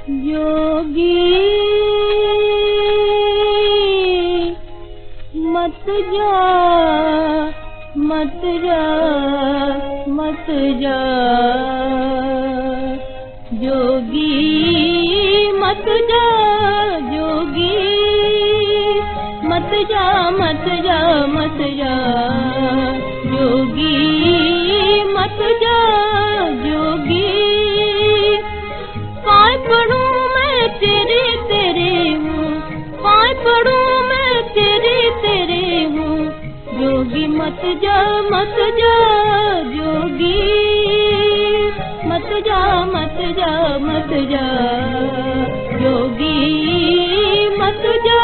योगी मत जा मत जा मत जा, जोगी मत जा, जोगी मत जा मत जा मत जा, जोगी मत जा, जोगी पाए पढ़ूं मैं तेरे तेरे हूँ, पाए पढ़ूं मैं तेरे तेरे हूँ, जोगी मत जा जोगी मत जा मत जा मत जा, जोगी मत जा।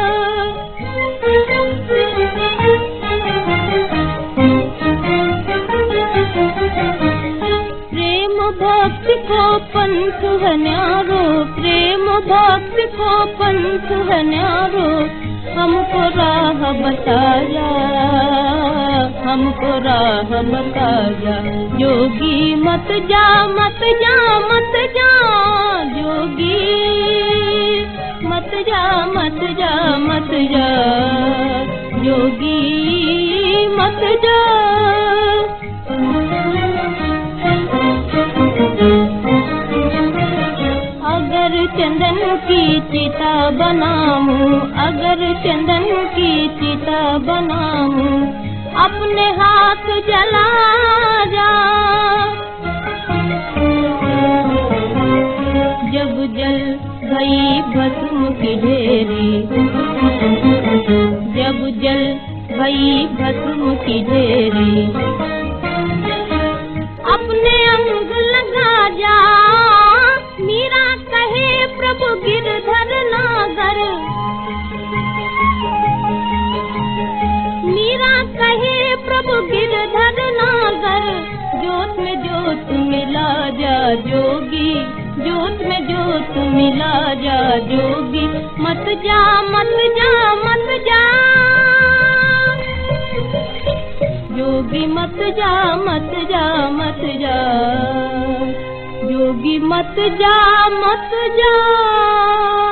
प्रेम भक्ति को पंथ है न्यारो, प्रेम भक्ति को पंथ है न्यारो, हमको राह बताया, हमको राह बताया, जोगी मत जा मत जा मत जा, जोगी मत जा मत जा मत जा, जोगी मत जा। अगर चंदन की चिता बनाऊं, अगर चंदन की चिता बनाऊं, अपने हाथ जला जा, जब जल गई भस्म की ढेरी, जब जल गई भस्म की ढेरी, अपने अंग लगा जा, मीरा कहे प्रभु गिरधर नागर, मीरा कहे प्रभु गिरधर नागर, जोत में जोत मिला जा जोगी, जोत में जोत मिला जा जोगी, मत जा मत जा मत जा, जोगी मत जा मत जा मत जा, जोगी मत जा मत जा।